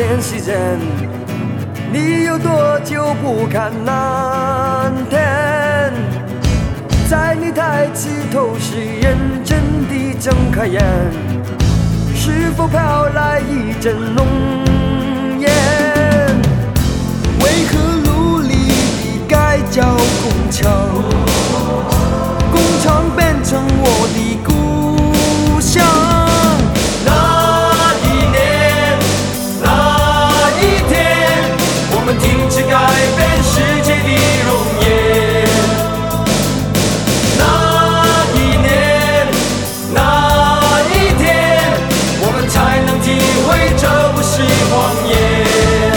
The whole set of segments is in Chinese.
联系人？你有多久不看蓝天？在你抬起头时，认真地睁开眼，是否飘来一阵浓烟？为何努力地改造工厂，工厂变成我的故乡？那一年，那一天，我们停止改变世界的容颜。那一年，那一天，我们才能体会这不是谎言。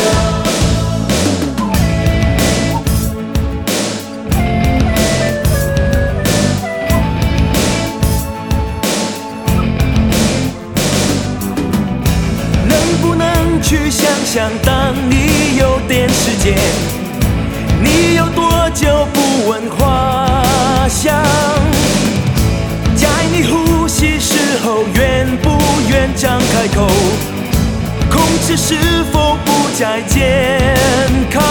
去想想，当你有点时间，你有多久不闻花香？在你呼吸时候，愿不愿张开口？空气是否不再健康？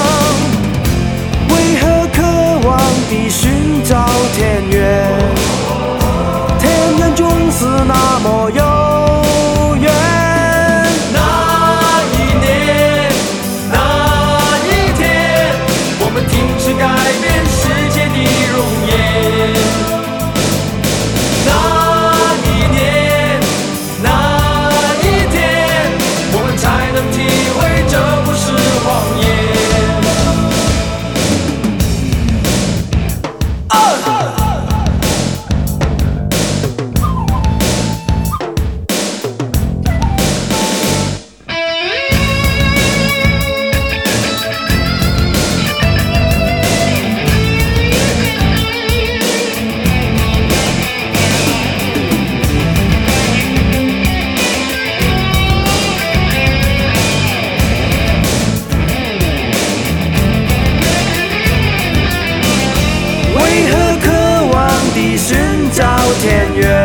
为何渴望地寻找田园？田园总是那么遥远。停止改变世界的容颜。那一年，那一天，我们才能体会这不是谎言。寻找田园，